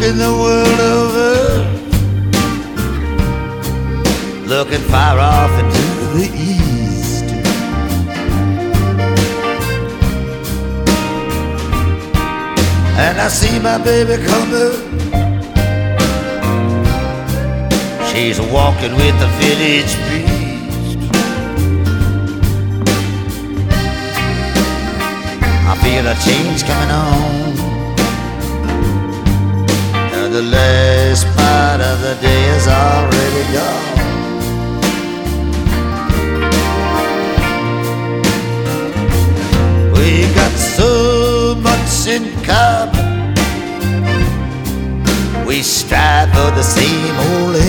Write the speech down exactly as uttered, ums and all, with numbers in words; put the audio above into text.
walking the world over, looking far off into the east. And I see my baby coming. She's walking with the village priest. I feel a change coming on. And the last part of the day is already gone. We got so much in common. We strive for the same old